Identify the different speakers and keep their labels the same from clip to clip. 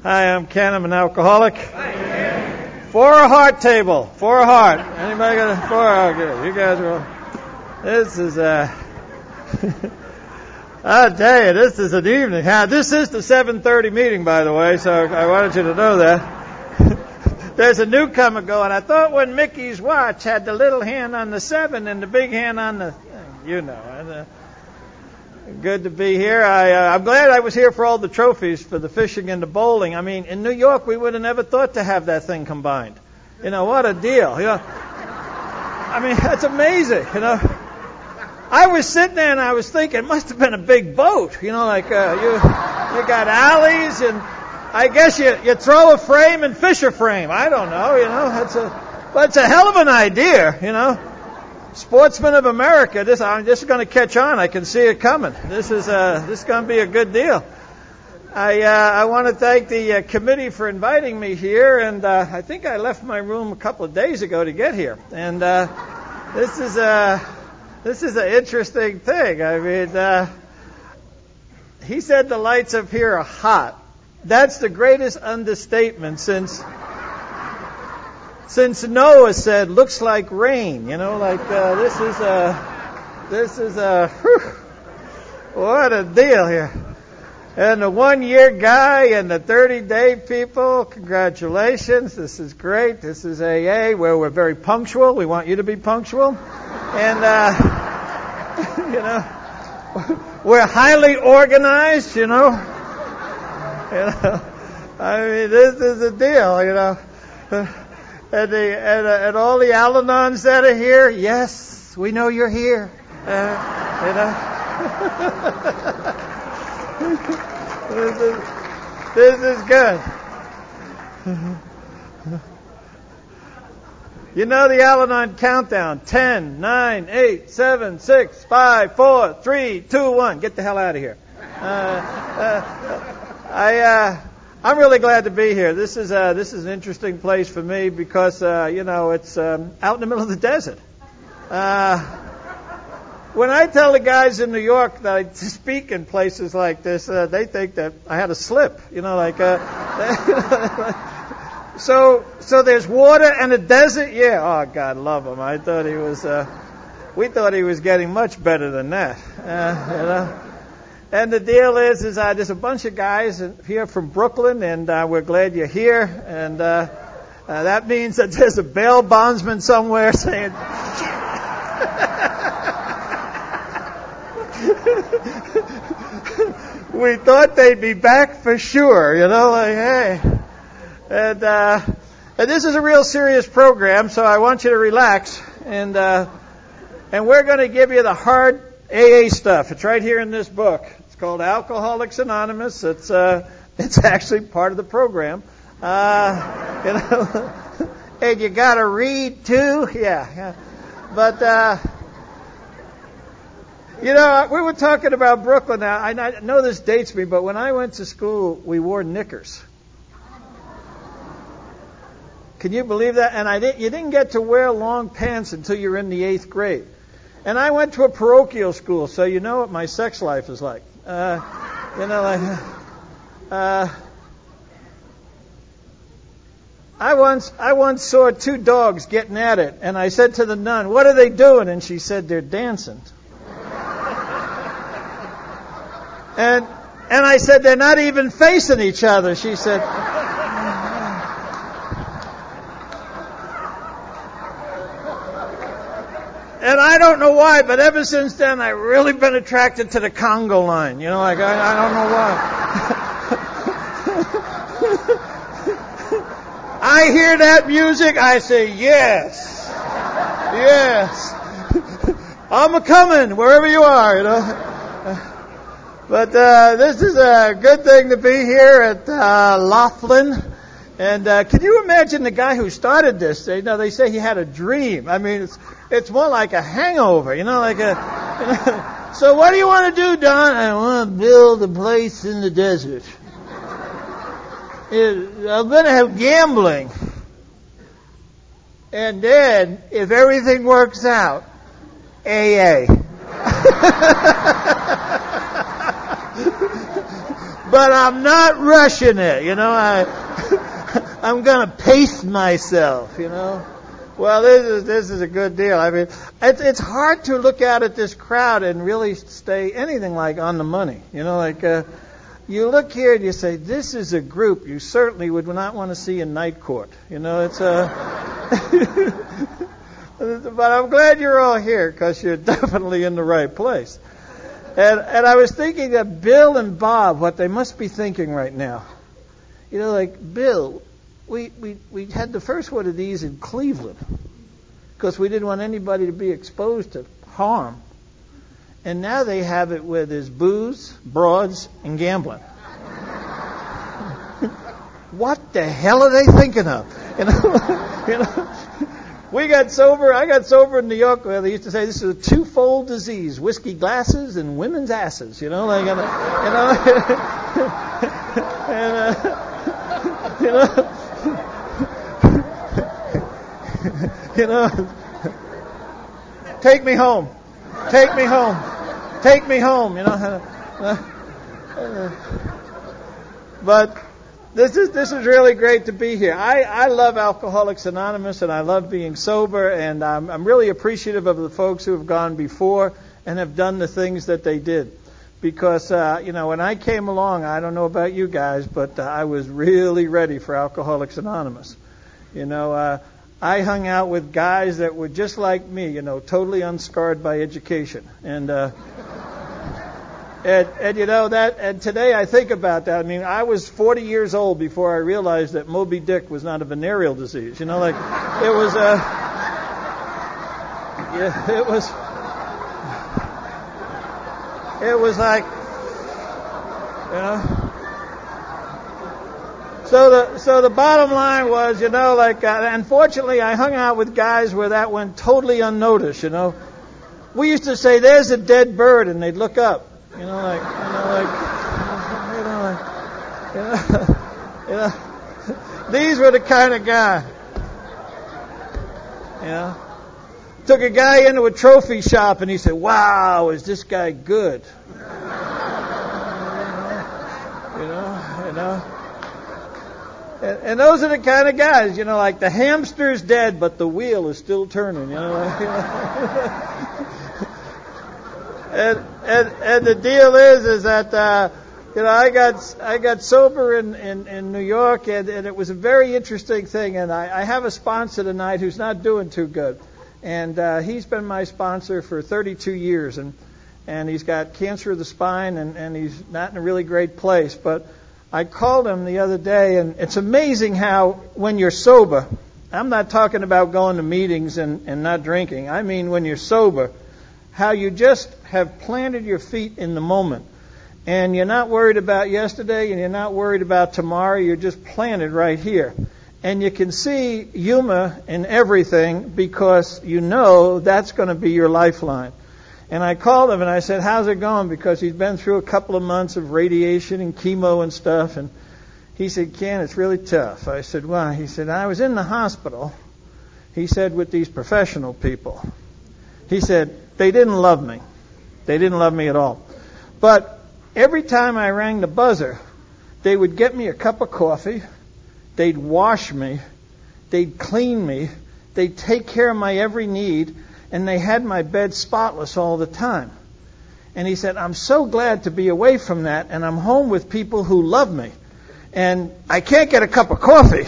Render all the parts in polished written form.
Speaker 1: Hi, I'm Ken. I'm an alcoholic. For a heart table. For a heart. Anybody got a four? Okay. You guys are. This is I'll tell you, this is an evening. This is the 7:30 meeting, by the way, so I wanted you to know that. There's a newcomer going. I thought when Mickey's watch had the little hand on the 7 and the big hand on the, Good to be here. I'm glad I was here for all the trophies for the fishing and the bowling. I mean, in New York, we would have never thought to have that thing combined. What a deal. I mean, that's amazing. I was sitting there and I was thinking, it must have been a big boat. You got alleys and I guess you throw a frame and fish a frame. I don't know. But it's a hell of an idea. Sportsmen of America, this is going to catch on. I can see it coming. This is going to be a good deal. I want to thank the committee for inviting me here, and I think I left my room a couple of days ago to get here. And this is an interesting thing. I mean, he said the lights up here are hot. That's the greatest understatement since Noah said, looks like rain, this is what a deal here. And the 1-year guy and the 30-day people, congratulations. This is great. This is AA, where we're very punctual. We want you to be punctual. And, we're highly organized, I mean, this is a deal, And all the Al-Anons that are here, yes, we know you're here. This is good. The Al-Anon countdown: 10, 9, 8, 7, 6, 5, 4, 3, 2, 1. Get the hell out of here. I'm really glad to be here. This is an interesting place for me because it's out in the middle of the desert. When I tell the guys in New York that I speak in places like this, they think that I had a slip. So there's water and a desert. Yeah. Oh, God love him. I thought he was. We thought he was getting much better than that. And the deal is there's a bunch of guys here from Brooklyn, and we're glad you're here. And that means that there's a bail bondsman somewhere saying, we thought they'd be back for sure, hey. And this is a real serious program, so I want you to relax. And we're going to give you the hard AA stuff. It's right here in this book. It's called Alcoholics Anonymous. It's actually part of the program. And you got to read too. Yeah. But we were talking about Brooklyn. Now I know this dates me, but when I went to school, we wore knickers. Can you believe that? And you didn't get to wear long pants until you're in the 8th grade. And I went to a parochial school, so you know what my sex life is like. I once saw 2 dogs getting at it, and I said to the nun, "What are they doing?" And she said, "They're dancing." And I said, "They're not even facing each other." She said, and I don't know why, but ever since then, I've really been attracted to the Congo line. I don't know why. I hear that music, I say, yes. I'm a-coming, wherever you are, But this is a good thing to be here at Laughlin. And can you imagine the guy who started this? They say he had a dream. I mean, it's more like a hangover, So what do you want to do, Don? I want to build a place in the desert. I'm going to have gambling. And then, if everything works out, AA. But I'm not rushing it, I'm going to pace myself, Well, this is a good deal. I mean, it's hard to look out at this crowd and really stay anything like on the money. You look here and you say, this is a group you certainly would not want to see in night court. It's but I'm glad you're all here because you're definitely in the right place. And I was thinking that Bill and Bob, what they must be thinking right now. Bill, we had the first one of these in Cleveland because we didn't want anybody to be exposed to harm. And now they have it where there's booze, broads, and gambling. What the hell are they thinking of? We got sober. I got sober in New York where they used to say this is a twofold disease: whiskey glasses and women's asses. Take me home. Take me home. Take me home. But this is really great to be here. I love Alcoholics Anonymous, and I love being sober, and I'm really appreciative of the folks who have gone before and have done the things that they did. Because, when I came along, I don't know about you guys, but I was really ready for Alcoholics Anonymous. I hung out with guys that were just like me, totally unscarred by education. And today I think about that. I mean, I was 40 years old before I realized that Moby Dick was not a venereal disease. It was like, So the bottom line was, unfortunately I hung out with guys where that went totally unnoticed, We used to say, there's a dead bird, and they'd look up, These were the kind of guy, Took a guy into a trophy shop, and he said, wow, is this guy good? And those are the kind of guys, like the hamster's dead, but the wheel is still turning, And the deal is that, I got sober in New York, and it was a very interesting thing. And I have a sponsor tonight who's not doing too good. And he's been my sponsor for 32 years, and he's got cancer of the spine, and he's not in a really great place. But I called him the other day, and it's amazing how when you're sober, I'm not talking about going to meetings and not drinking. I mean when you're sober, how you just have planted your feet in the moment. And you're not worried about yesterday, and you're not worried about tomorrow. You're just planted right here. And you can see humor in everything because that's going to be your lifeline. And I called him and I said, how's it going? Because he's been through a couple of months of radiation and chemo and stuff. And he said, Ken, it's really tough. I said, why? He said, I was in the hospital, he said, with these professional people. He said, they didn't love me. They didn't love me at all. But every time I rang the buzzer, they would get me a cup of coffee. They'd wash me. They'd clean me. They'd take care of my every need. And they had my bed spotless all the time. And he said, I'm so glad to be away from that, and I'm home with people who love me. And I can't get a cup of coffee,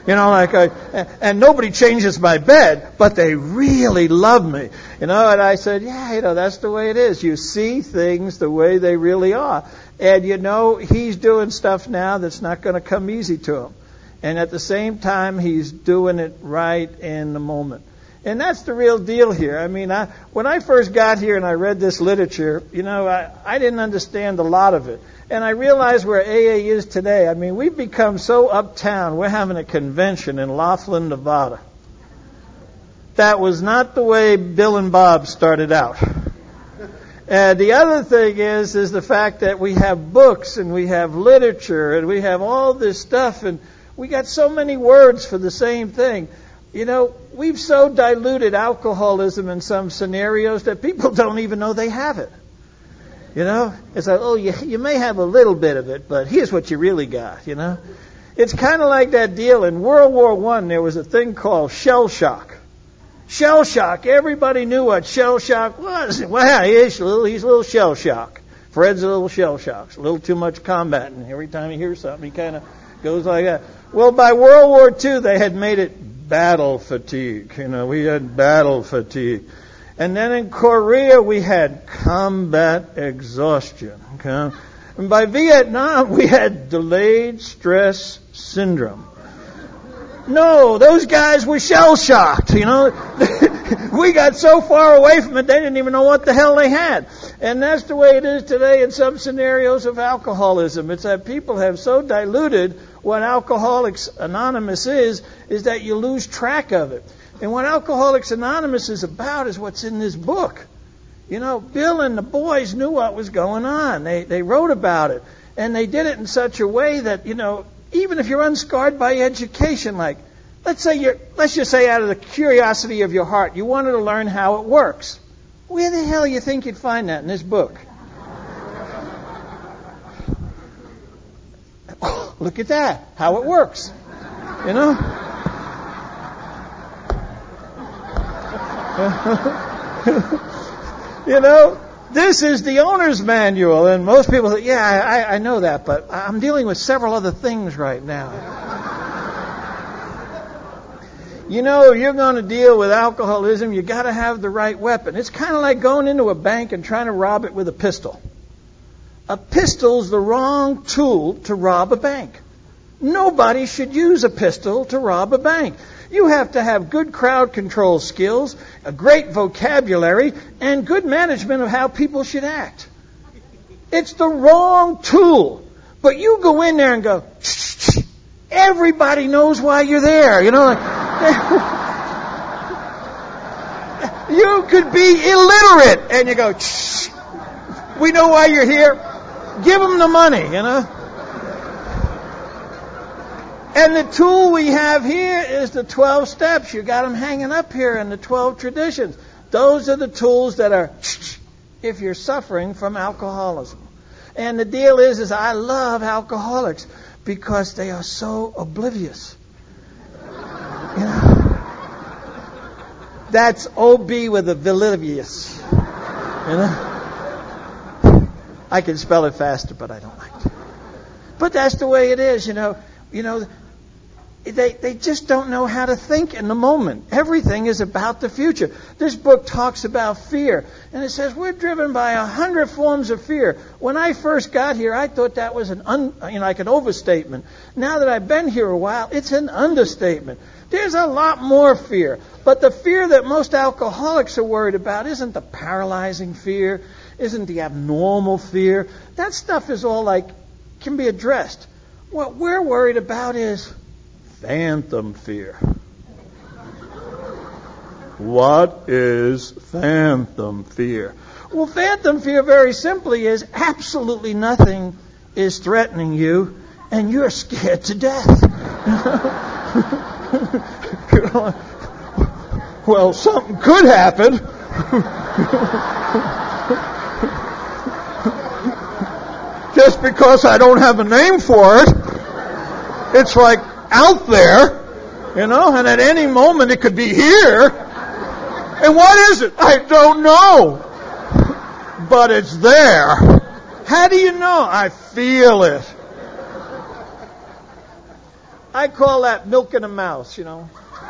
Speaker 1: and nobody changes my bed, but they really love me. And I said, that's the way it is. You see things the way they really are. And he's doing stuff now that's not going to come easy to him. And at the same time, he's doing it right in the moment. And that's the real deal here. I mean, when I first got here and I read this literature, I didn't understand a lot of it. And I realized where AA is today. I mean, we've become so uptown. We're having a convention in Laughlin, Nevada. That was not the way Bill and Bob started out. And the other thing is the fact that we have books and we have literature and we have all this stuff, and we got so many words for the same thing. We've so diluted alcoholism in some scenarios that people don't even know they have it. You know, it's like, oh, you may have a little bit of it, but here's what you really got, you know. It's kind of like that deal in World War I. There was a thing called shell shock. Shell shock. Everybody knew what shell shock was. Well, he's a little shell shock. Fred's a little shell shock. A little too much combat, and every time he hears something, he kind of goes like that. Well, by World War II, they had made it battle fatigue. You know, we had battle fatigue. And then in Korea, we had combat exhaustion. Okay? And by Vietnam, we had delayed stress syndrome. No, those guys were shell-shocked, you know. We got so far away from it, they didn't even know what the hell they had. And that's the way it is today in some scenarios of alcoholism. It's that people have so diluted what Alcoholics Anonymous is that you lose track of it. And what Alcoholics Anonymous is about is what's in this book. You know, Bill and the boys knew what was going on. They wrote about it. And they did it in such a way that, you know, even if you're unscarred by education, like, let's just say out of the curiosity of your heart, you wanted to learn how it works. Where the hell you think you'd find that in this book? Oh, look at that, how it works. You know? You know, this is the owner's manual, and most people say, yeah, I know that, but I'm dealing with several other things right now. You know, if you're going to deal with alcoholism, you got to have the right weapon. It's kind of like going into a bank and trying to rob it with a pistol. A pistol's the wrong tool to rob a bank. Nobody should use a pistol to rob a bank. You have to have good crowd control skills, a great vocabulary, and good management of how people should act. It's the wrong tool. But you go in there and go, shh, shh. Everybody knows why you're there. You know, like, you could be illiterate and you go, shh. We know why you're here. Give them the money, you know. And the tool we have here is the 12 steps. You got them hanging up here in the 12 traditions. Those are the tools that are if you're suffering from alcoholism. And the deal is I love alcoholics because they are so oblivious. You know? That's OB with a oblivious. You know? I can spell it faster, but I don't like to. But that's the way it is, you know. You know, they just don't know how to think in the moment. Everything is about the future. This book talks about fear. And it says we're driven by 100 forms of fear. When I first got here, I thought that was like an overstatement. Now that I've been here a while, it's an understatement. There's a lot more fear. But the fear that most alcoholics are worried about isn't the paralyzing fear, isn't the abnormal fear. That stuff is all can be addressed. What we're worried about is phantom fear. What is phantom fear? Well, phantom fear very simply is absolutely nothing is threatening you and you're scared to death. You know, well, something could happen. Just because I don't have a name for it, it's like out there, you know, and at any moment it could be here. And what is it? I don't know. But it's there. How do you know? I feel it. I call that milking a mouse, you know.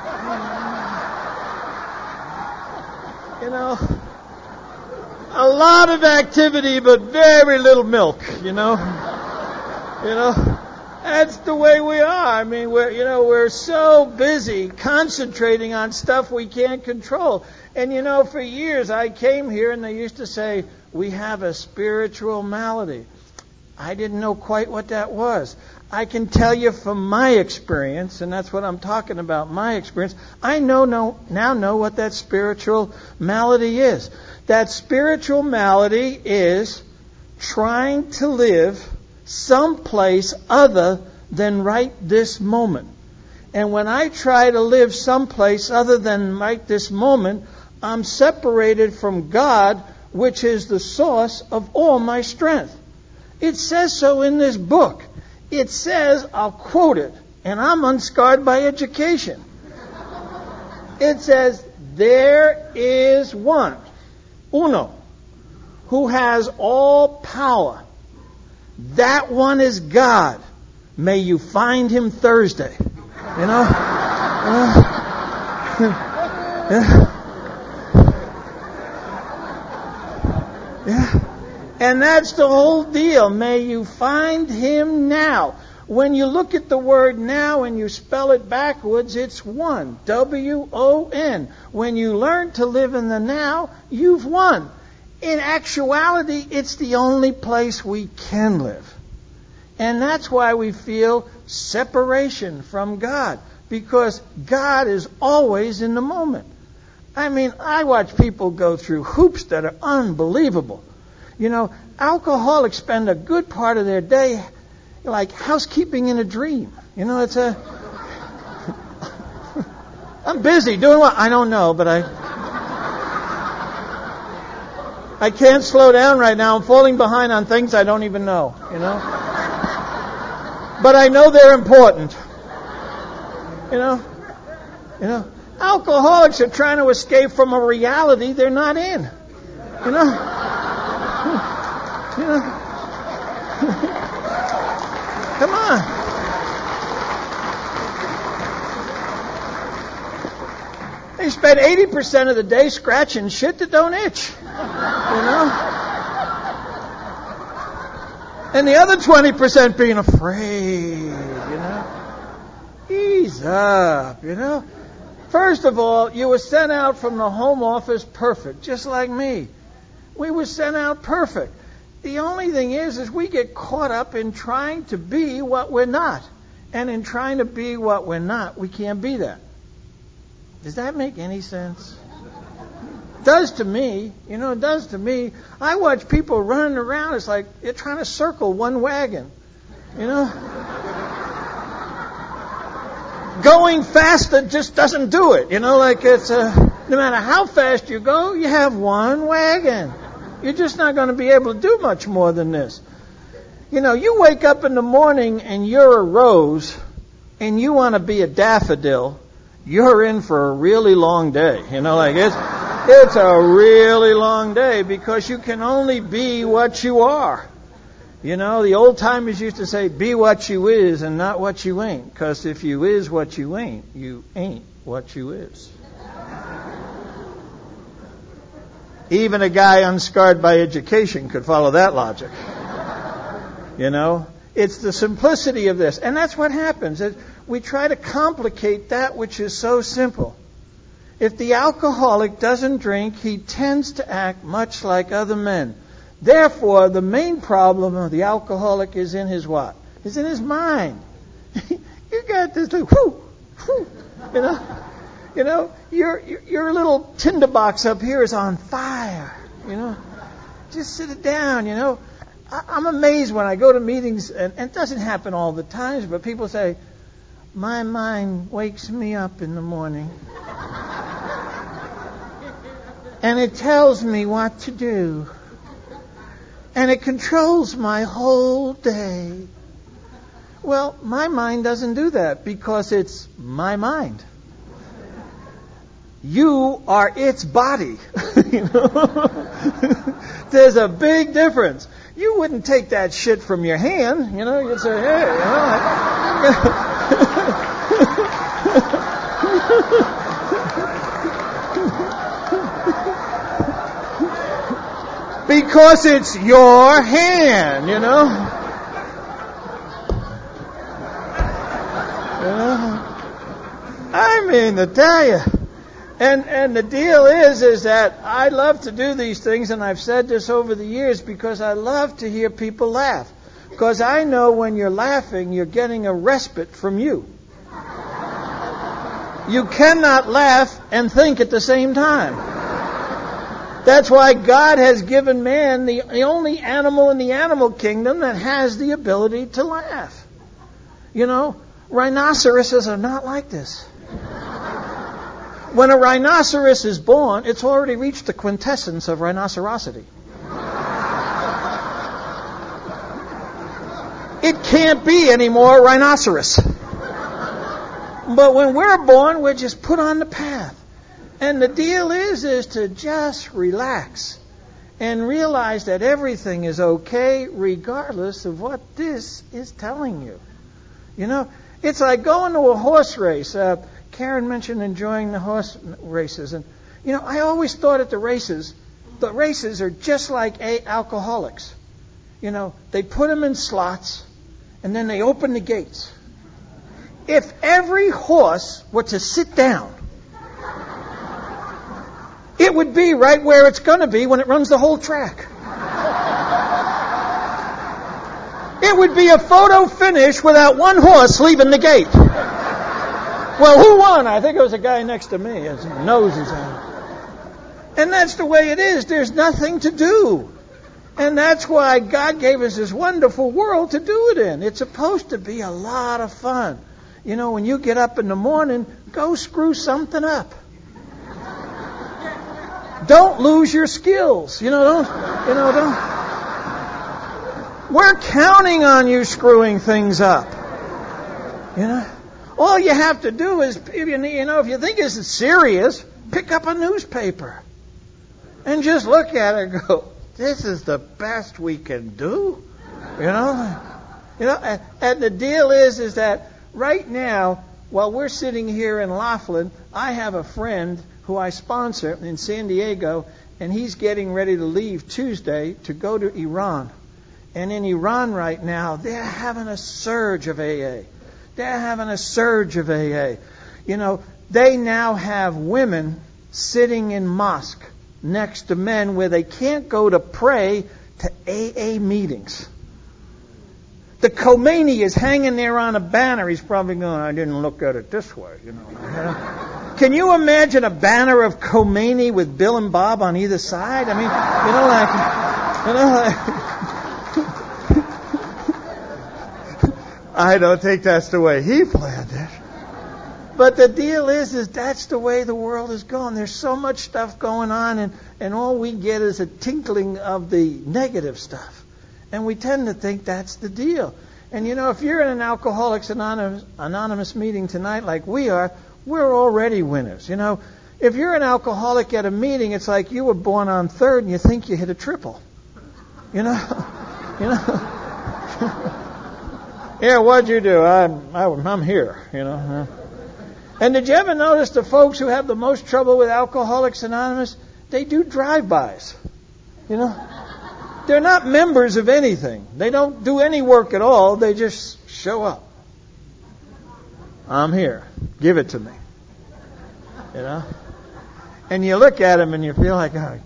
Speaker 1: You know, a lot of activity but very little milk, you know. You know. That's the way we are. I mean, we're so busy concentrating on stuff we can't control. And, you know, for years I came here and they used to say, we have a spiritual malady. I didn't know quite what that was. I can tell you from my experience, and that's what I'm talking about, my experience, I now know what that spiritual malady is. That spiritual malady is trying to live someplace other than right this moment. And when I try to live someplace other than right this moment, I'm separated from God which is the source of all my strength. It says so in this book. It says, I'll quote it, and I'm unscarred by education. It says, there is one, uno, who has all power. That one is God. May you find him Thursday. You know? Yeah. And that's the whole deal. May you find him now. When you look at the word now and you spell it backwards, it's one. W-O-N. When you learn to live in the now, you've won. In actuality, it's the only place we can live. And that's why we feel separation from God. Because God is always in the moment. I mean, I watch people go through hoops that are unbelievable. You know, alcoholics spend a good part of their day like housekeeping in a dream. You know, it's a... I'm busy doing what? I don't know, but I can't slow down right now. I'm falling behind on things I don't even know, you know. But I know they're important. You know. Alcoholics are trying to escape from a reality they're not in. You know. Come on. They spend 80% of the day scratching shit that don't itch. You know? And the other 20% being afraid, you know? Ease up, you know? First of all, you were sent out from the home office perfect, just like me. We were sent out perfect. The only thing is we get caught up in trying to be what we're not. And in trying to be what we're not, we can't be that. Does that make any sense? It does to me. You know, it does to me. I watch people running around. It's like they're trying to circle one wagon. You know? Going faster just doesn't do it. You know, like it's no matter how fast you go, you have one wagon. You're just not going to be able to do much more than this. You know, you wake up in the morning and you're a rose and you want to be a daffodil, you're in for a really long day. You know, like it's a really long day because you can only be what you are. You know, the old timers used to say, be what you is and not what you ain't. Because if you is what you ain't what you is. Even a guy unscarred by education could follow that logic. You know, it's the simplicity of this. And that's what happens. We try to complicate that which is so simple. If the alcoholic doesn't drink, he tends to act much like other men. Therefore, the main problem of the alcoholic is in his what? Is in his mind. You got this like, whoo, you know, your little tinderbox up here is on fire. You know, just sit it down. You know, I'm amazed when I go to meetings, and it doesn't happen all the times, but people say, my mind wakes me up in the morning, and it tells me what to do. And it controls my whole day. Well, my mind doesn't do that because it's my mind. You are its body. You know? There's a big difference. You wouldn't take that shit from your hand. You know, you'd say, hey, you know. Because it's your hand, you know. I mean, to tell you. And the deal is that I love to do these things, and I've said this over the years, because I love to hear people laugh. Because I know when you're laughing, you're getting a respite from you. You cannot laugh and think at the same time. That's why God has given man the only animal in the animal kingdom that has the ability to laugh. You know, rhinoceroses are not like this. When a rhinoceros is born, it's already reached the quintessence of rhinocerosity. It can't be any more rhinoceros. But when we're born, we're just put on the path. And the deal is to just relax and realize that everything is okay regardless of what this is telling you. You know, it's like going to a horse race. Karen mentioned enjoying the horse races. And, you know, I always thought at the races are just like alcoholics. You know, they put them in slots and then they open the gates. If every horse were to sit down, it would be right where it's going to be when it runs the whole track. It would be a photo finish without one horse leaving the gate. Well, who won? I think it was a guy next to me. His nose is out. And that's the way it is. There's nothing to do. And that's why God gave us this wonderful world to do it in. It's supposed to be a lot of fun. You know, when you get up in the morning, go screw something up. Don't lose your skills. Don't. We're counting on you screwing things up. You know, all you have to do is, if you think this is serious, pick up a newspaper and just look at it and go, this is the best we can do. And the deal is that right now, while we're sitting here in Laughlin, I have a friend who I sponsor in San Diego, and he's getting ready to leave Tuesday to go to Iran. And in Iran right now, they're having a surge of AA. You know, they now have women sitting in mosque next to men where they can't go to pray to AA meetings. The Khomeini is hanging there on a banner. He's probably going, I didn't look at it this way. Can you imagine a banner of Khomeini with Bill and Bob on either side? I mean, I don't think that's the way he planned it. But the deal is that's the way the world is going. There's so much stuff going on, and all we get is a tinkling of the negative stuff. And we tend to think that's the deal. And, if you're in an Alcoholics Anonymous meeting tonight like we are, we're already winners. If you're an alcoholic at a meeting, it's like you were born on third and you think you hit a triple. Yeah, what'd you do? I'm here, And did you ever notice the folks who have the most trouble with Alcoholics Anonymous? They do drive-bys. They're not members of anything. They don't do any work at all. They just show up. I'm here. Give it to me. And you look at them and you feel like, oh,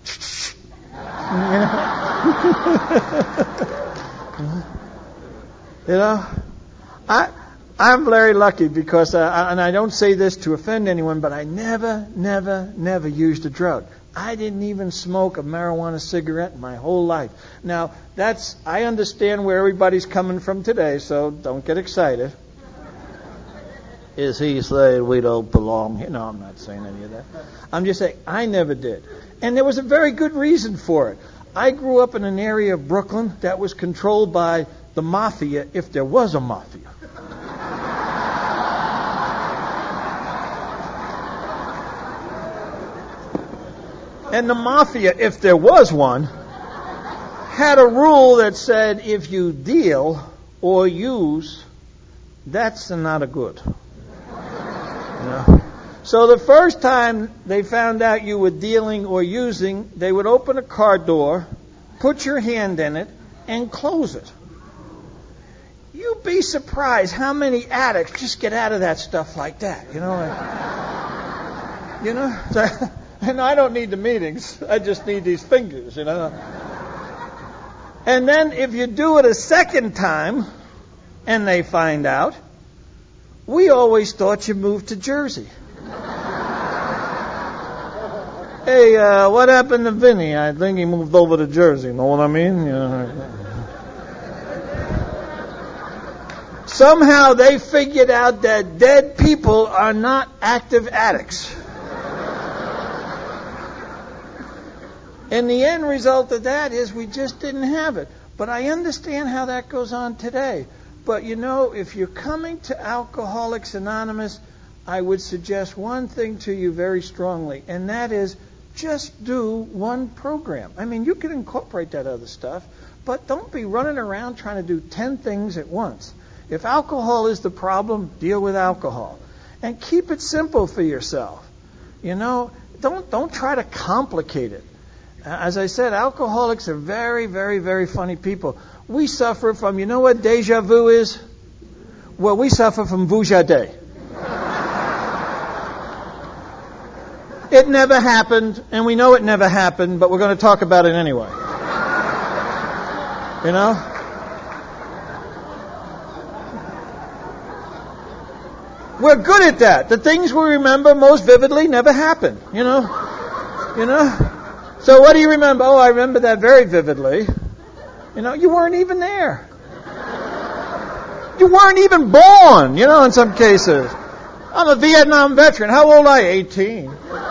Speaker 1: I'm very lucky because, and I don't say this to offend anyone, but I never used a drug. I didn't even smoke a marijuana cigarette in my whole life. Now, I understand where everybody's coming from today, so don't get excited. Is he saying we don't belong here? No, I'm not saying any of that. I'm just saying I never did. And there was a very good reason for it. I grew up in an area of Brooklyn that was controlled by the mafia, if there was a mafia. And the mafia, if there was one, had a rule that said if you deal or use, that's not a good. So the first time they found out you were dealing or using, they would open a car door, put your hand in it, and close it. You'd be surprised how many addicts just get out of that stuff like that. And I don't need the meetings. I just need these fingers, And then if you do it a second time, and they find out, we always thought you moved to Jersey. Hey, what happened to Vinny? I think he moved over to Jersey. Know what I mean? Somehow they figured out that dead people are not active addicts. And the end result of that is we just didn't have it. But I understand how that goes on today. But if you're coming to Alcoholics Anonymous, I would suggest one thing to you very strongly, and that is just do one program. I mean, you can incorporate that other stuff, but don't be running around trying to do 10 things at once. If alcohol is the problem, deal with alcohol. And keep it simple for yourself. Don't try to complicate it. As I said, alcoholics are very, very, very funny people. We suffer from, you know what deja vu is? Well, we suffer from vujade. It never happened, and we know it never happened, but we're going to talk about it anyway. We're good at that. The things we remember most vividly never happened, So what do you remember? Oh, I remember that very vividly. You weren't even there. You weren't even born, in some cases. I'm a Vietnam veteran. How old are you? 18.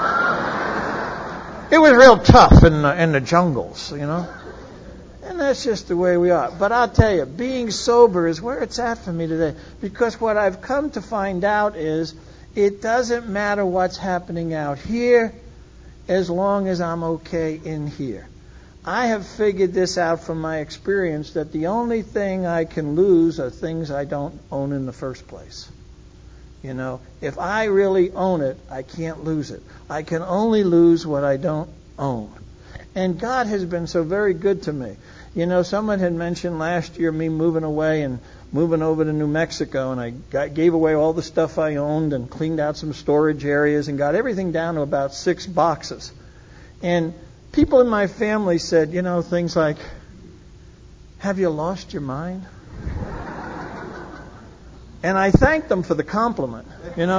Speaker 1: It was real tough in the jungles, And that's just the way we are. But I'll tell you, being sober is where it's at for me today. Because what I've come to find out is it doesn't matter what's happening out here as long as I'm okay in here. I have figured this out from my experience that the only thing I can lose are things I don't own in the first place. If I really own it, I can't lose it. I can only lose what I don't own. And God has been so very good to me. Someone had mentioned last year me moving away and moving over to New Mexico, and I gave away all the stuff I owned and cleaned out some storage areas and got everything down to about 6 boxes. And people in my family said, things like, "Have you lost your mind?" And I thanked them for the compliment, And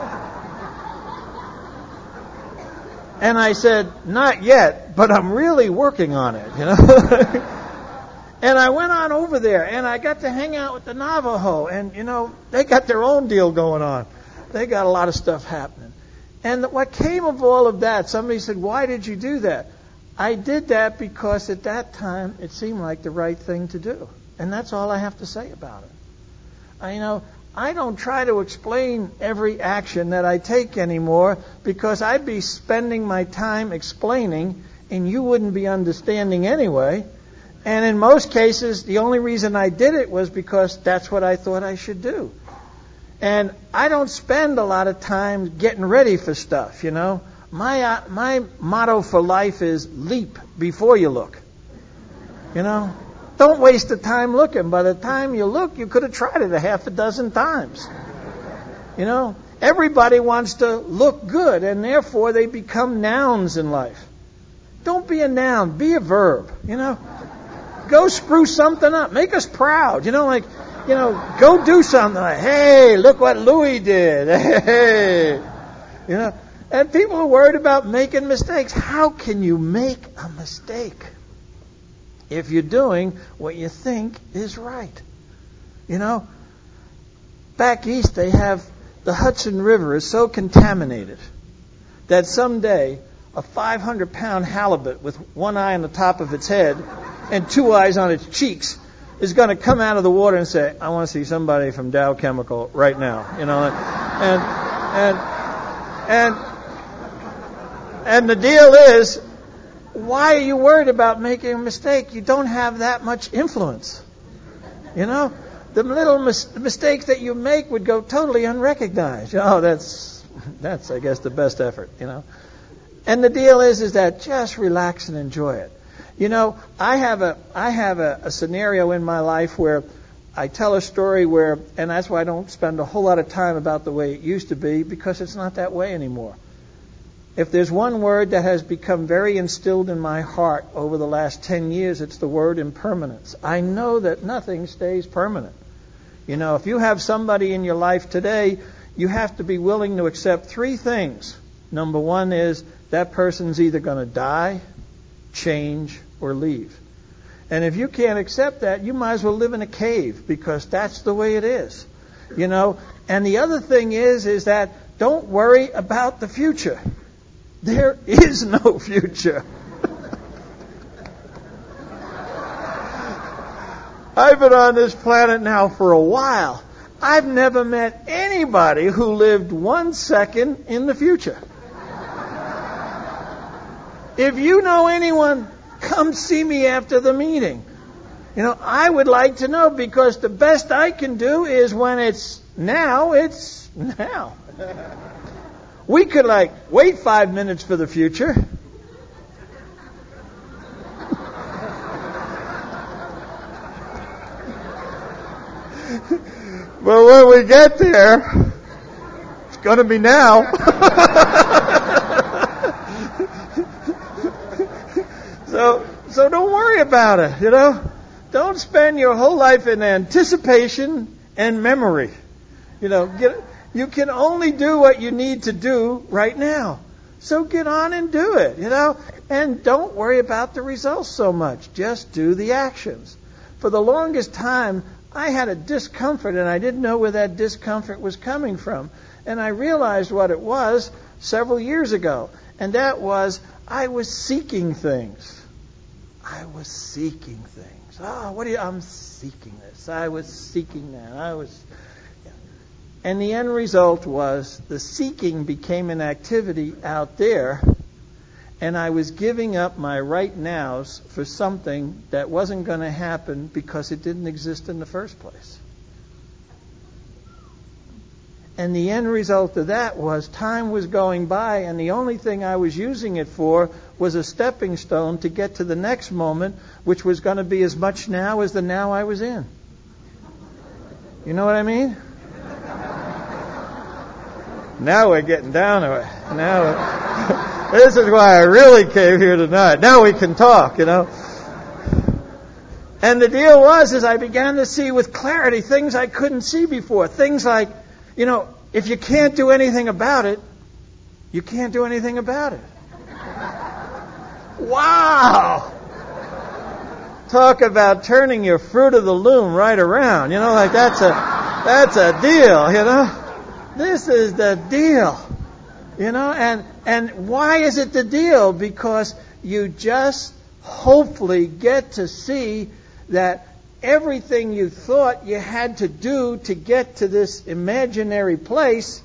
Speaker 1: I said, "Not yet, but I'm really working on it, And I went on over there, and I got to hang out with the Navajo, and, they got their own deal going on. They got a lot of stuff happening. And what came of all of that, somebody said, "Why did you do that?" I did that because at that time it seemed like the right thing to do. And that's all I have to say about it. I don't try to explain every action that I take anymore because I'd be spending my time explaining and you wouldn't be understanding anyway. And in most cases, the only reason I did it was because that's what I thought I should do. And I don't spend a lot of time getting ready for stuff, My motto for life is leap before you look. Don't waste the time looking. By the time you look, you could have tried it a half a dozen times. Everybody wants to look good, and therefore they become nouns in life. Don't be a noun. Be a verb. Go spruce something up. Make us proud. Go do something. Like, hey, look what Louis did. Hey. And people are worried about making mistakes. How can you make a mistake if you're doing what you think is right? Back east they have the Hudson River is so contaminated that someday a 500-pound halibut with one eye on the top of its head and 2 eyes on its cheeks is going to come out of the water and say, "I want to see somebody from Dow Chemical right now." And the deal is, why are you worried about making a mistake? You don't have that much influence. The little mistakes that you make would go totally unrecognized. That's I guess the best effort. And the deal is that just relax and enjoy it. I have a scenario in my life where I tell a story where, and that's why I don't spend a whole lot of time about the way it used to be, because it's not that way anymore. If there's one word that has become very instilled in my heart over the last 10 years, it's the word impermanence. I know that nothing stays permanent. If you have somebody in your life today, you have to be willing to accept 3 things. Number 1 is that person's either going to die, change, or leave. And if you can't accept that, you might as well live in a cave, because that's the way it is. And the other thing is that don't worry about the future. There is no future. I've been on this planet now for a while. I've never met anybody who lived 1 second in the future. If you know anyone, come see me after the meeting. I would like to know, because the best I can do is when it's now, it's now. We could wait 5 minutes for the future. But when we get there, it's going to be now. So don't worry about it, Don't spend your whole life in anticipation and memory. You can only do what you need to do right now. So get on and do it, And don't worry about the results so much. Just do the actions. For the longest time, I had a discomfort, and I didn't know where that discomfort was coming from. And I realized what it was several years ago. And that was, I was seeking things. I was seeking things. I'm seeking this. I was seeking that. And the end result was the seeking became an activity out there, and I was giving up my right nows for something that wasn't going to happen because it didn't exist in the first place. And the end result of that was time was going by, and the only thing I was using it for was a stepping stone to get to the next moment, which was going to be as much now as the now I was in. You know what I mean? Now we're getting down to it. Now, this is why I really came here tonight. Now we can talk, And the deal was I began to see with clarity things I couldn't see before. Things like, if you can't do anything about it, you can't do anything about it. Wow! Talk about turning your fruit of the loom right around. That's a deal, This is the deal. And why is it the deal? Because you just hopefully get to see that everything you thought you had to do to get to this imaginary place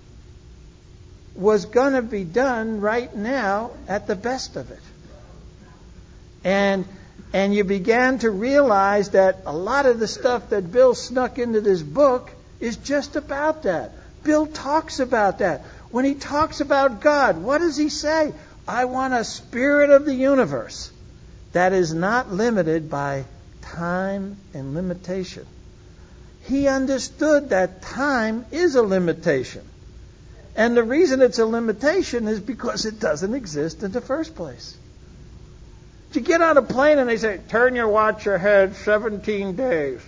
Speaker 1: was going to be done right now at the best of it. And you began to realize that a lot of the stuff that Bill snuck into this book is just about that. Bill talks about that. When he talks about God, what does he say? I want a spirit of the universe that is not limited by time and limitation. He understood that time is a limitation. And the reason it's a limitation is because it doesn't exist in the first place. You get on a plane and they say, turn your watch ahead 17 days.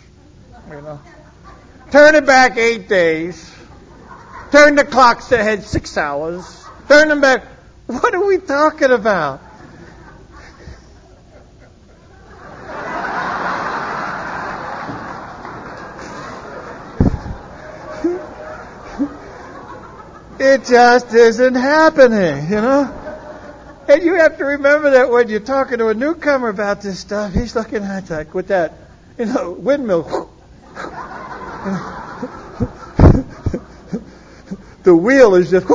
Speaker 1: Turn it back 8 days. Turn the clocks ahead 6 hours. Turn them back. What are we talking about? It just isn't happening, And you have to remember that when you're talking to a newcomer about this stuff, he's looking at that with that, windmill. The wheel is just.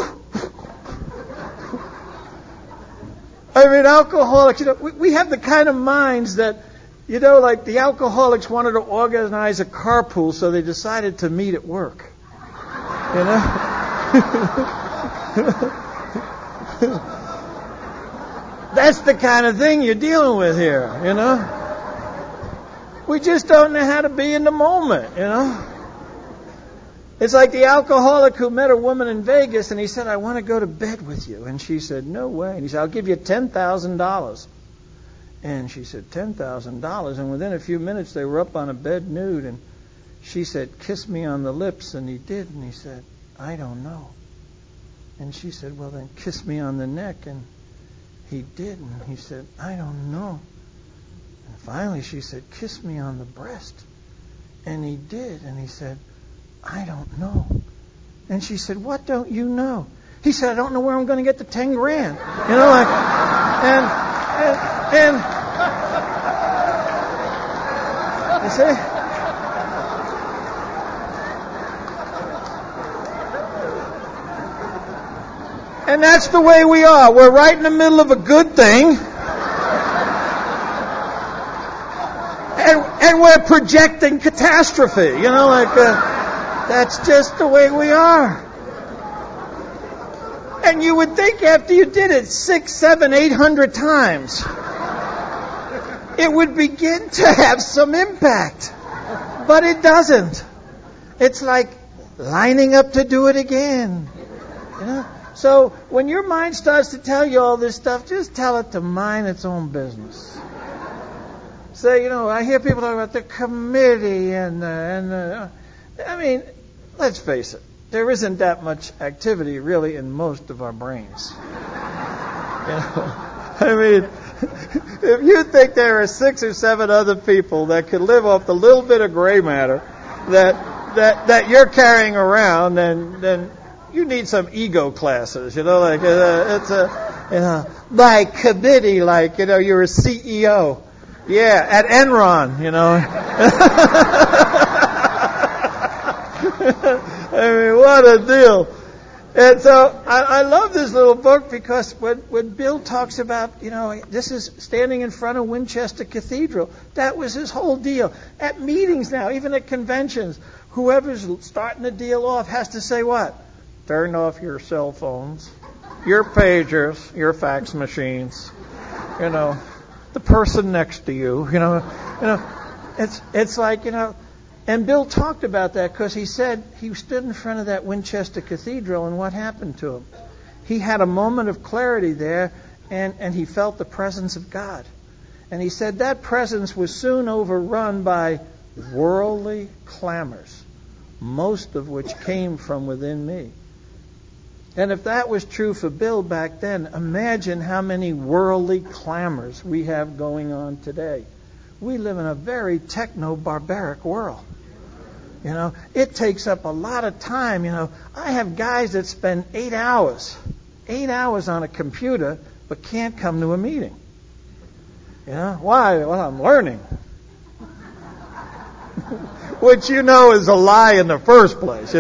Speaker 1: Alcoholics, we have the kind of minds that, like the alcoholics wanted to organize a carpool, so they decided to meet at work. That's the kind of thing you're dealing with here, We just don't know how to be in the moment, It's like the alcoholic who met a woman in Vegas and he said, I want to go to bed with you. And she said, no way. And he said, I'll give you $10,000. And she said, $10,000. And within a few minutes they were up on a bed nude. And she said, kiss me on the lips. And he did. And he said, I don't know. And she said, well, then kiss me on the neck. And he did. And he said, I don't know. And finally she said, kiss me on the breast. And he did. And he said, I don't know. And she said, what don't you know? He said, I don't know where I'm going to get the $10,000. You see? And that's the way we are. We're right in the middle of a good thing. And we're projecting catastrophe. That's just the way we are. And you would think after you did it 600, 700, 800 times, it would begin to have some impact. But it doesn't. It's like lining up to do it again. So when your mind starts to tell you all this stuff, just tell it to mind its own business. Say, I hear people talk about the committee and let's face it, there isn't that much activity really in most of our brains. If you think there are 6 or 7 other people that could live off the little bit of gray matter that you're carrying around, then you need some ego classes. It's by committee, like you're a CEO. Yeah, at Enron, what a deal. And so I love this little book because when Bill talks about, this is standing in front of Winchester Cathedral. That was his whole deal. At meetings now, even at conventions, whoever's starting the deal off has to say what? Turn off your cell phones, your pagers, your fax machines, the person next to you, it's like, and Bill talked about that because he said he stood in front of that Winchester Cathedral and what happened to him. He had a moment of clarity there and he felt the presence of God. And he said that presence was soon overrun by worldly clamors, most of which came from within me. And if that was true for Bill back then, imagine how many worldly clamors we have going on today. We live in a very techno-barbaric world. It takes up a lot of time. I have guys that spend 8 hours on a computer, but can't come to a meeting. Why? Well, I'm learning. Which is a lie in the first place,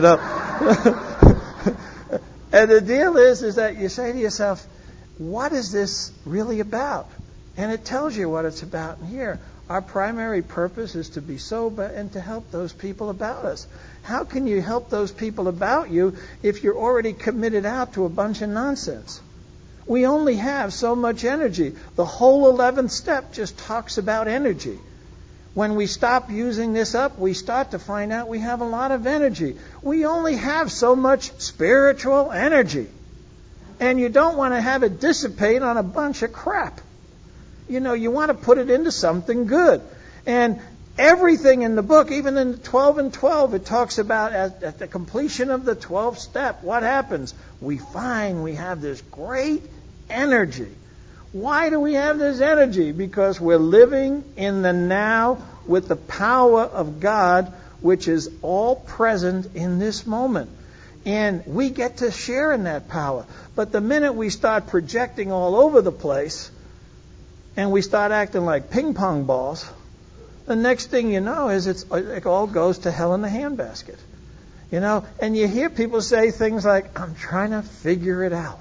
Speaker 1: And the deal is that you say to yourself, what is this really about? And it tells you what it's about in here. Our primary purpose is to be sober and to help those people about us. How can you help those people about you if you're already committed out to a bunch of nonsense? We only have so much energy. The whole 11th step just talks about energy. When we stop using this up, we start to find out we have a lot of energy. We only have so much spiritual energy. And you don't want to have it dissipate on a bunch of crap. You want to put it into something good. And everything in the book, even in 12 and 12, it talks about at the completion of the 12th step, what happens? We find we have this great energy. Why do we have this energy? Because we're living in the now with the power of God, which is all present in this moment. And we get to share in that power. But the minute we start projecting all over the place, and we start acting like ping pong balls, the next thing you know is it all goes to hell in the handbasket. And you hear people say things like, I'm trying to figure it out.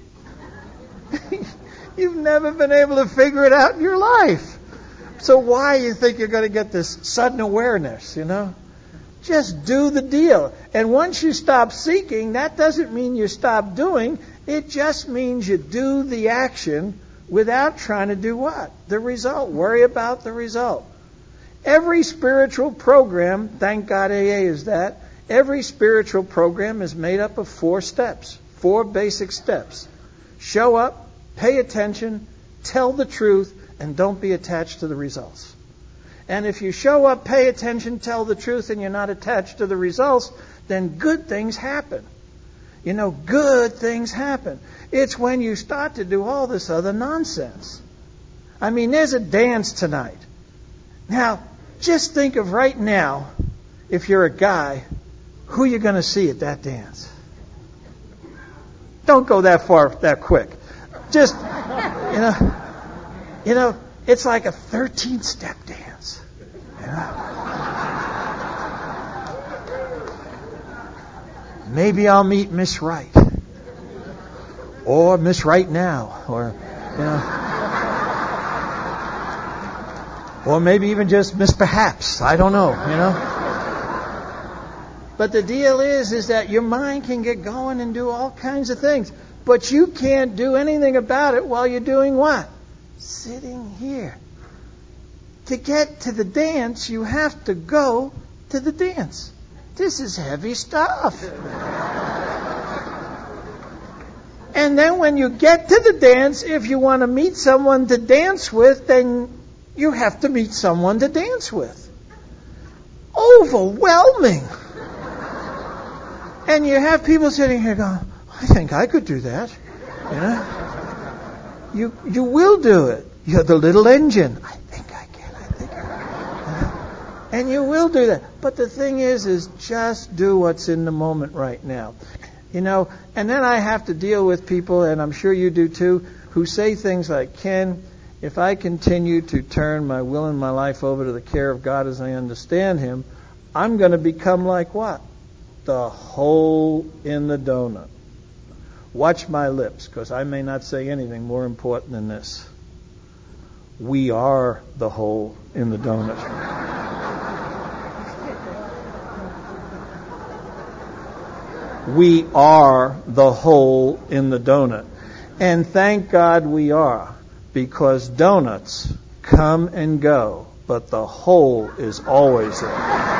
Speaker 1: You've never been able to figure it out in your life. So why you think you're going to get this sudden awareness, Just do the deal. And once you stop seeking, that doesn't mean you stop doing. It just means you do the action without trying to do what? The result. Worry about the result. Every spiritual program, thank God AA is that, every spiritual program is made up of 4 steps, 4 basic steps. Show up, pay attention, tell the truth, and don't be attached to the results. And if you show up, pay attention, tell the truth, and you're not attached to the results, then good things happen. Good things happen. It's when you start to do all this other nonsense. There's a dance tonight. Now, just think of right now, if you're a guy, who you're going to see at that dance. Don't go that far that quick. Just, it's like a 13-step dance. You know? Maybe I'll meet Miss Right. Or Miss Right Now. Or, you know. Or maybe even just Miss Perhaps. I don't know, you know. But the deal is that your mind can get going and do all kinds of things. But you can't do anything about it while you're doing what? Sitting here. To get to the dance, you have to go to the dance. This is heavy stuff. And then when you get to the dance, if you want to meet someone to dance with, then you have to meet someone to dance with. Overwhelming. And you have people sitting here going, I think I could do that. You know? You will do it. You're the little engine. I think I can. And you will do that. But the thing is just do what's in the moment right now. You know, and then I have to deal with people, and I'm sure you do too, who say things like, Ken, if I continue to turn my will and my life over to the care of God as I understand Him, I'm going to become like what? The hole in the donut. Watch my lips, because I may not say anything more important than this. We are the hole in the donut. We are the hole in the donut. And thank God we are, because donuts come and go, but the hole is always there.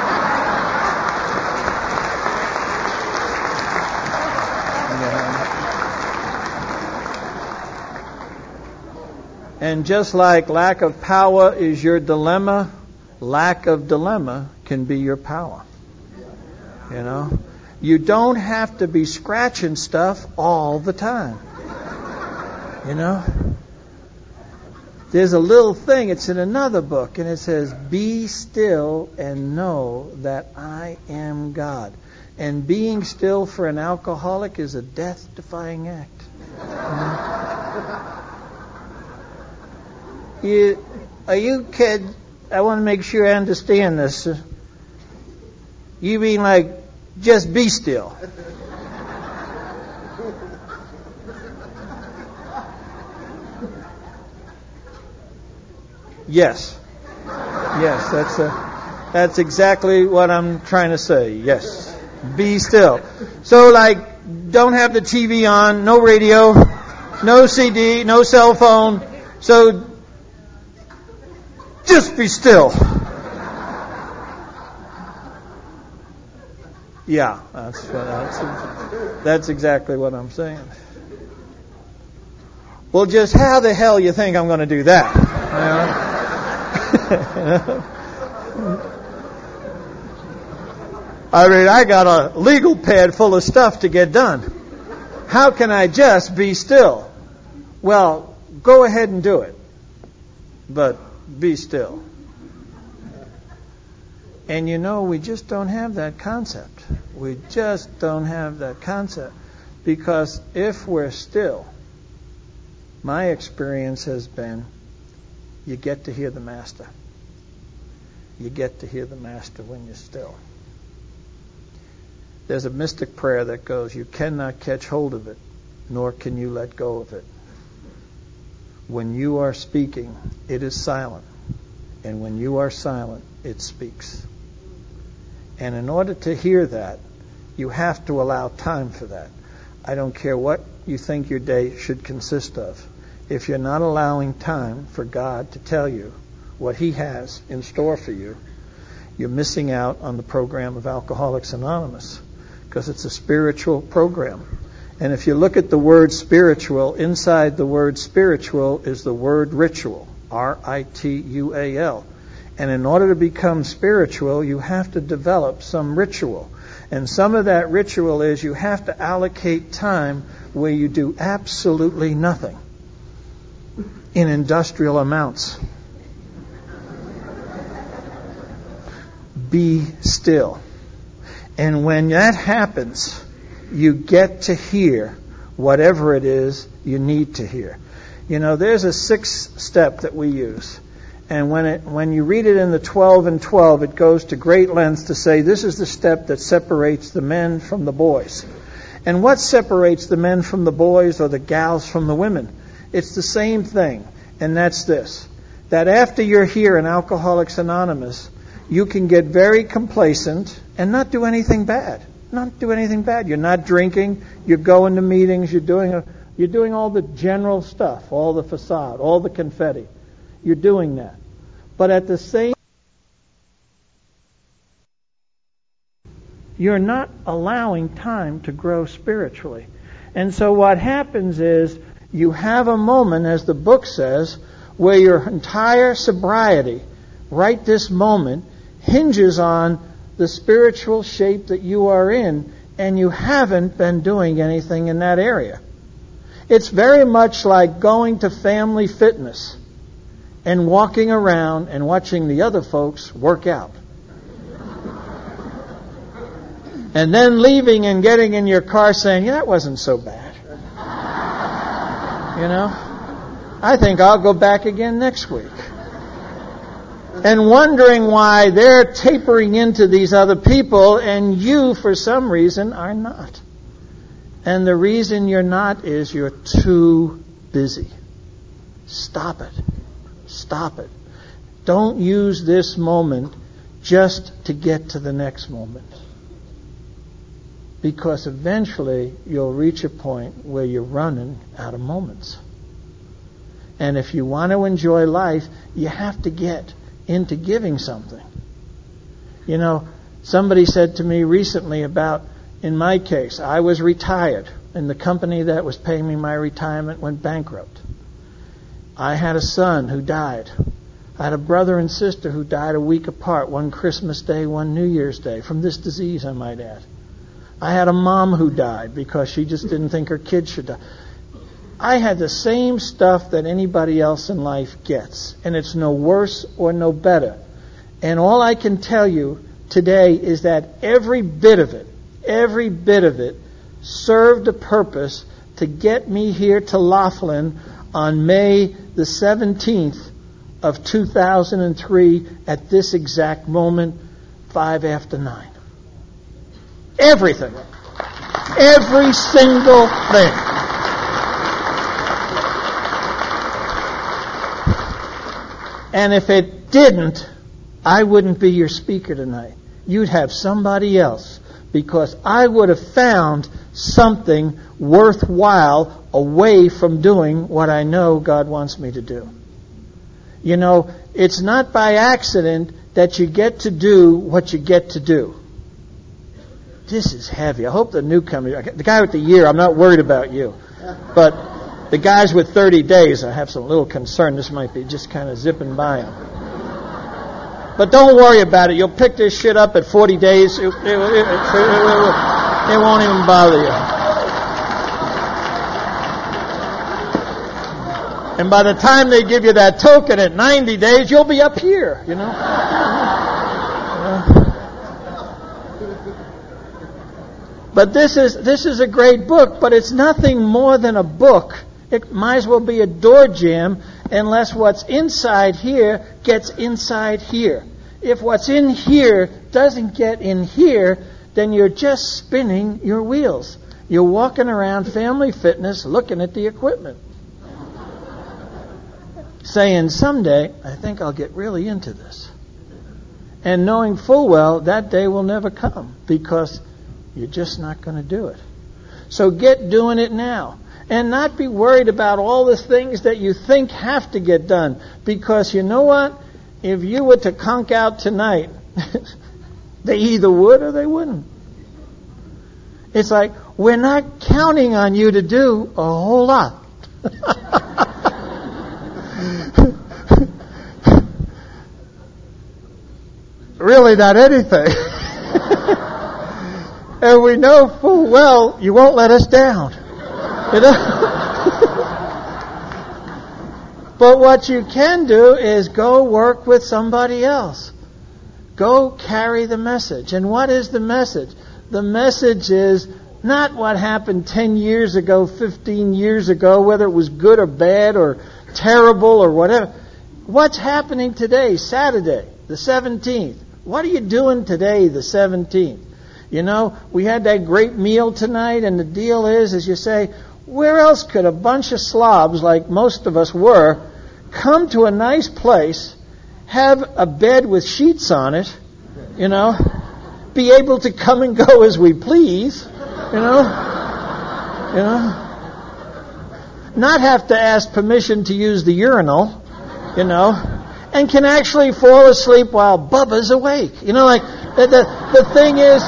Speaker 1: And just like lack of power is your dilemma, lack of dilemma can be your power. You know? You don't have to be scratching stuff all the time. You know? There's a little thing, it's in another book, and it says, be still and know that I am God. And being still for an alcoholic is a death-defying act. You know? Are you kids? I want to make sure I understand this. You mean like just be still? Yes. Yes, that's exactly what I'm trying to say. Yes. Be still. So like don't have the TV on, no radio, no CD, no cell phone. So just be still. Yeah, that's exactly what I'm saying. Well, just how the hell you think I'm going to do that? I mean, I got a legal pad full of stuff to get done. How can I just be still? Well, go ahead and do it. But be still. And you know, we just don't have that concept. We just don't have that concept. Because if we're still, my experience has been, you get to hear the Master. You get to hear the Master when you're still. There's a mystic prayer that goes, you cannot catch hold of it, nor can you let go of it. When you are speaking, it is silent. And when you are silent, it speaks. And in order to hear that, you have to allow time for that. I don't care what you think your day should consist of. If you're not allowing time for God to tell you what He has in store for you, you're missing out on the program of Alcoholics Anonymous, because it's a spiritual program. And if you look at the word spiritual, inside the word spiritual is the word ritual, R-I-T-U-A-L. And in order to become spiritual, you have to develop some ritual. And some of that ritual is you have to allocate time where you do absolutely nothing in industrial amounts. Be still. And when that happens, you get to hear whatever it is you need to hear. You know, there's a 6th step that we use. And when you read it in the 12 and 12, it goes to great lengths to say this is the step that separates the men from the boys. And what separates the men from the boys or the gals from the women? It's the same thing, and that's this. That after you're here in Alcoholics Anonymous, you can get very complacent and not do anything bad. Not do anything bad. You're not drinking. You're going to meetings. You're doing all the general stuff, all the facade, all the confetti. You're doing that. But at the same you're not allowing time to grow spiritually. And so what happens is you have a moment, as the book says, where your entire sobriety, right this moment, hinges on the spiritual shape that you are in, and you haven't been doing anything in that area. It's very much like going to Family Fitness and walking around and watching the other folks work out. And then leaving and getting in your car saying, yeah, that wasn't so bad. You know? I think I'll go back again next week. And wondering why they're tapering into these other people and you, for some reason, are not. And the reason you're not is you're too busy. Stop it. Stop it. Don't use this moment just to get to the next moment. Because eventually you'll reach a point where you're running out of moments. And if you want to enjoy life, you have to get into giving something. You know, somebody said to me recently about, in my case, I was retired, and the company that was paying me my retirement went bankrupt. I had a son who died. I had a brother and sister who died a week apart, one Christmas Day, one New Year's Day, from this disease, I might add. I had a mom who died because she just didn't think her kids should die. I had the same stuff that anybody else in life gets, and it's no worse or no better. And all I can tell you today is that every bit of it served a purpose to get me here to Laughlin on May the 17th of 2003 at this exact moment, 5 after 9. Everything. Every single thing. And if it didn't, I wouldn't be your speaker tonight. You'd have somebody else, because I would have found something worthwhile away from doing what I know God wants me to do. You know, it's not by accident that you get to do what you get to do. This is heavy. I hope the newcomer, the guy with the year, I'm not worried about you. But the guys with 30 days, I have some little concern. This might be just kind of zipping by them. But don't worry about it. You'll pick this shit up at 40 days. It won't even bother you. And by the time they give you that token at 90 days, you'll be up here, you know. But this is a great book, but it's nothing more than a book. It might as well be a door jamb unless what's inside here gets inside here. If what's in here doesn't get in here, then you're just spinning your wheels. You're walking around Family Fitness looking at the equipment, saying, someday, I think I'll get really into this. And knowing full well that day will never come because you're just not going to do it. So get doing it now. And not be worried about all the things that you think have to get done. Because you know what? If you were to conk out tonight, they either would or they wouldn't. It's like, we're not counting on you to do a whole lot. Really not anything. And we know full well you won't let us down. You know? But what you can do is go work with somebody else. Go carry the message. And what is the message? The message is not what happened 10 years ago, 15 years ago, whether it was good or bad or terrible or whatever. What's happening today, Saturday, the 17th? What are you doing today, the 17th? You know, we had that great meal tonight, and the deal is you say, where else could a bunch of slobs, like most of us were, come to a nice place, have a bed with sheets on it, you know, be able to come and go as we please, you know, not have to ask permission to use the urinal, you know, and can actually fall asleep while Bubba's awake. You know, like, the thing is,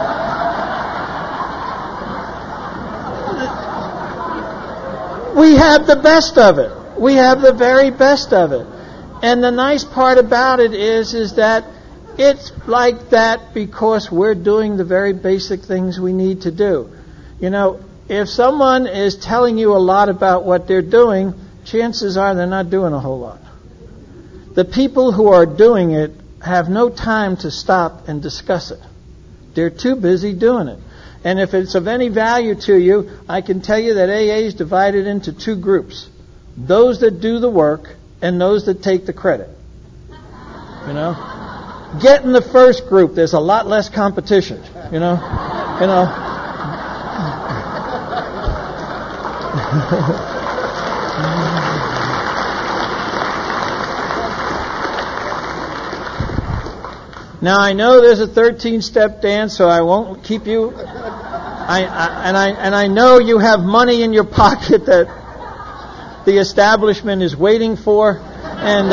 Speaker 1: we have the best of it. We have the very best of it. And the nice part about it is that it's like that because we're doing the very basic things we need to do. You know, if someone is telling you a lot about what they're doing, chances are they're not doing a whole lot. The people who are doing it have no time to stop and discuss it. They're too busy doing it. And if it's of any value to you, I can tell you that AA is divided into two groups. Those that do the work and those that take the credit. You know? Get in the first group. There's a lot less competition. You know? Now I know there's a 13-step dance, so I won't keep you. I know you have money in your pocket that the establishment is waiting for, and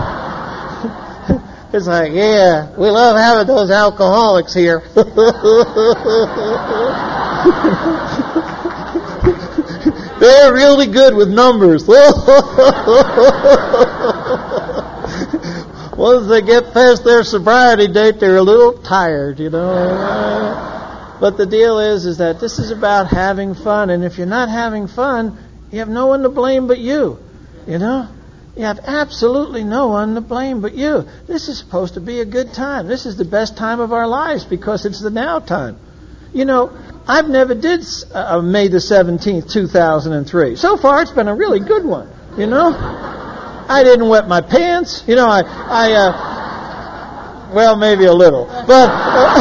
Speaker 1: it's like, yeah, we love having those alcoholics here. They're really good with numbers. Once they get past their sobriety date, they're a little tired, you know. But the deal is that this is about having fun, and if you're not having fun, you have no one to blame but you, you know. You have absolutely no one to blame but you. This is supposed to be a good time. This is the best time of our lives because it's the now time. You know, I've never did May the 17th, 2003. So far, it's been a really good one, you know. I didn't wet my pants. You know, well, maybe a little. But,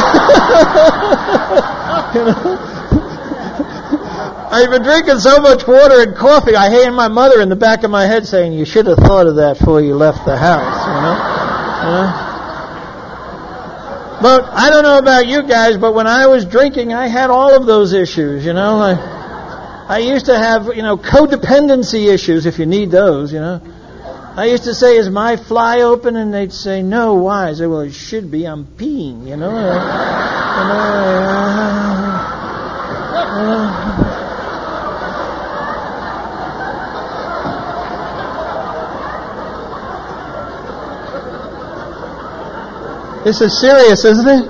Speaker 1: you know, I've been drinking so much water and coffee, I hear my mother in the back of my head saying, you should have thought of that before you left the house, you know. But I don't know about you guys, but when I was drinking, I had all of those issues, you know. I used to have, you know, codependency issues, if you need those, you know. I used to say, is my fly open? And they'd say, no, why? I said, well, it should be. I'm peeing, you know. This is serious, isn't it?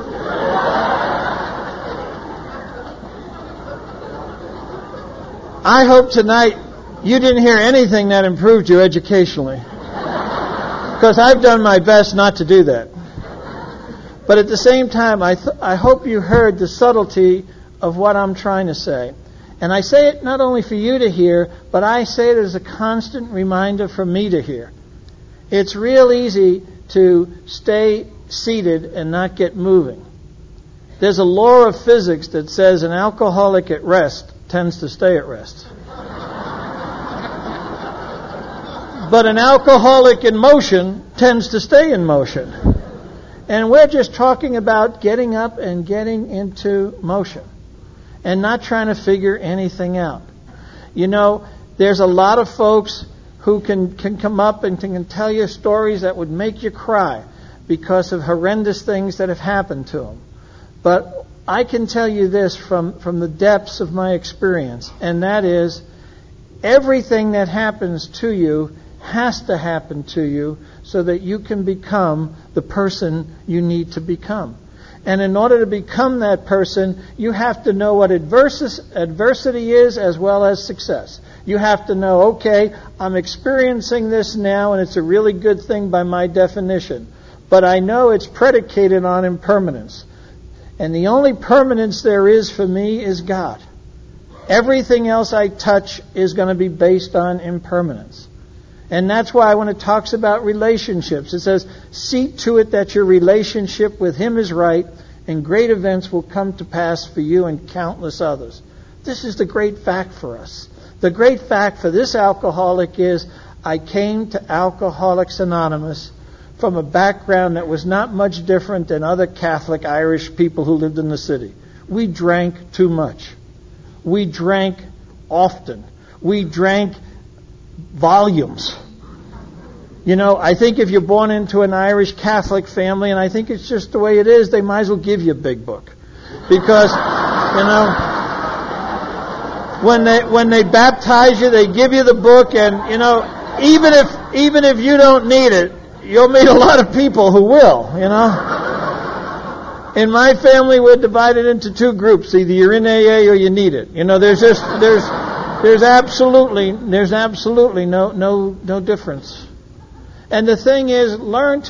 Speaker 1: I hope tonight you didn't hear anything that improved you educationally. Because I've done my best not to do that. But at the same time, I hope you heard the subtlety of what I'm trying to say. And I say it not only for you to hear, but I say it as a constant reminder for me to hear. It's real easy to stay seated and not get moving. There's a law of physics that says an alcoholic at rest tends to stay at rest. But an alcoholic in motion tends to stay in motion. And we're just talking about getting up and getting into motion and not trying to figure anything out. You know, there's a lot of folks who can come up and can tell you stories that would make you cry because of horrendous things that have happened to them. But I can tell you this from the depths of my experience, and that is everything that happens to you has to happen to you so that you can become the person you need to become. And in order to become that person, you have to know what adversity is as well as success. You have to know, okay, I'm experiencing this now and it's a really good thing by my definition. But I know it's predicated on impermanence. And the only permanence there is for me is God. Everything else I touch is going to be based on impermanence. And that's why when it talks about relationships, it says, see to it that your relationship with Him is right, and great events will come to pass for you and countless others. This is the great fact for us. The great fact for this alcoholic is, I came to Alcoholics Anonymous from a background that was not much different than other Catholic Irish people who lived in the city. We drank too much. We drank often. We drank volumes. You know, I think if you're born into an Irish Catholic family, and I think it's just the way it is, they might as well give you a big book. Because, you know, when they baptize you, they give you the book, and, you know, even if you don't need it, you'll meet a lot of people who will, you know. In my family, we're divided into two groups. Either you're in AA or you need it. You know, there's absolutely no difference. And the thing is, learn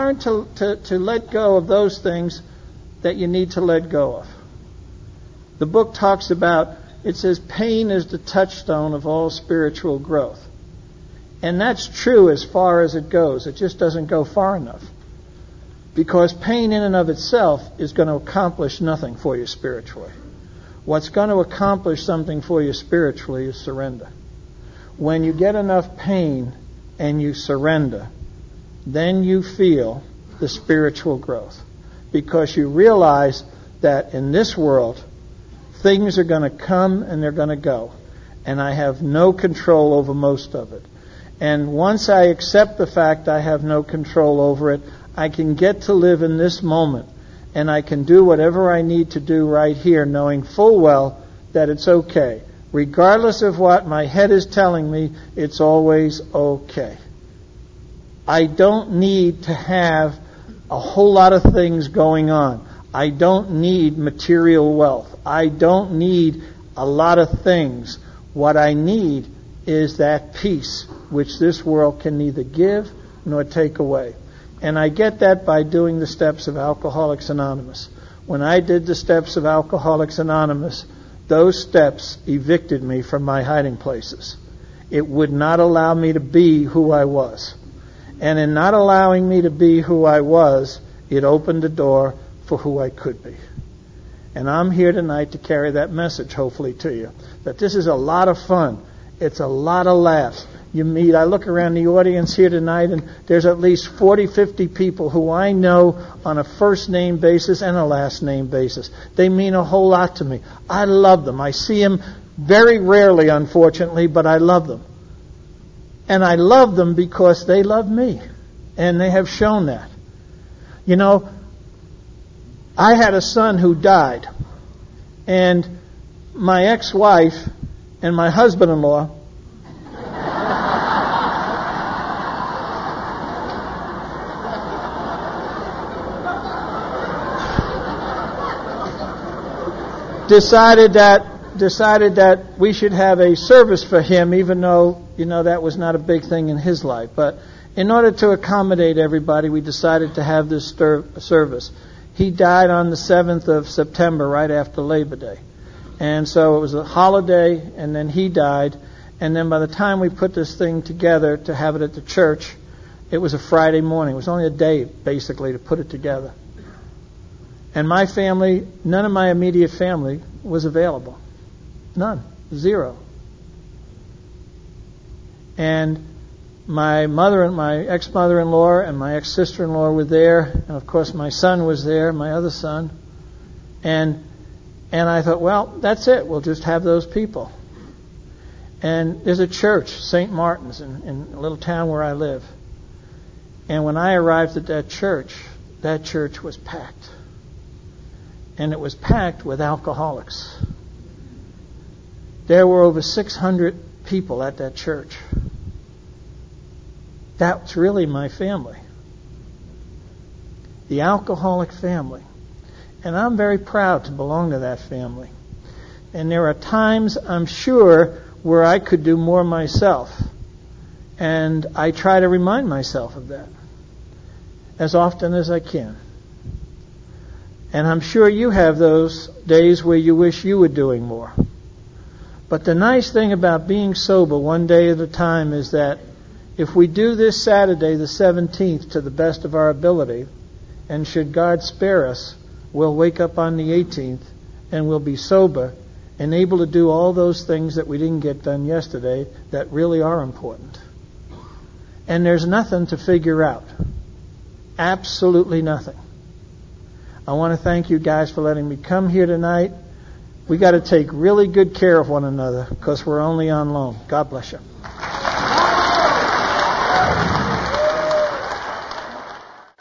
Speaker 1: to let go of those things that you need to let go of. The book talks about, it says, pain is the touchstone of all spiritual growth. And that's true as far as it goes. It just doesn't go far enough. Because pain in and of itself is going to accomplish nothing for you spiritually. What's going to accomplish something for you spiritually is surrender. When you get enough pain and you surrender, then you feel the spiritual growth. Because you realize that in this world, things are going to come and they're going to go. And I have no control over most of it. And once I accept the fact I have no control over it, I can get to live in this moment. And I can do whatever I need to do right here, knowing full well that it's okay. Regardless of what my head is telling me, it's always okay. I don't need to have a whole lot of things going on. I don't need material wealth. I don't need a lot of things. What I need is that peace which this world can neither give nor take away. And I get that by doing the steps of Alcoholics Anonymous. When I did the steps of Alcoholics Anonymous, those steps evicted me from my hiding places. It would not allow me to be who I was. And in not allowing me to be who I was, it opened the door for who I could be. And I'm here tonight to carry that message, hopefully, to you. That this is a lot of fun. It's a lot of laughs. You meet, I look around the audience here tonight, and there's at least 40, 50 people who I know on a first name basis and a last name basis. They mean a whole lot to me. I love them. I see them very rarely, unfortunately, but I love them. And I love them because they love me. And they have shown that. You know, I had a son who died. And my ex-wife and my husband-in-law decided that we should have a service for him, even though, you know, that was not a big thing in his life. But in order to accommodate everybody, we decided to have this service. He died on the 7th of September, right after Labor Day. And so it was a holiday, and then he died. And then by the time we put this thing together to have it at the church, it was a Friday morning. It was only a day, basically, to put it together. And my family, none of my immediate family was available. None. Zero. And my mother and my ex-mother-in-law and my ex-sister-in-law were there. And of course my son was there, my other son. And I thought, well, that's it. We'll just have those people. And there's a church, St. Martin's, in a little town where I live. And when I arrived at that church was packed. And it was packed with alcoholics. There were over 600 people at that church. That's really my family. The alcoholic family. And I'm very proud to belong to that family. And there are times, I'm sure, where I could do more myself. And I try to remind myself of that as often as I can. And I'm sure you have those days where you wish you were doing more. But the nice thing about being sober one day at a time is that If we do this Saturday, the 17th, to the best of our ability, and should God spare us, we'll wake up on the 18th and we'll be sober and able to do all those things that we didn't get done yesterday that really are important. And there's nothing to figure out. Absolutely nothing. I want to thank you guys for letting me come here tonight. We got to take really good care of one another because we're only on loan. God bless you.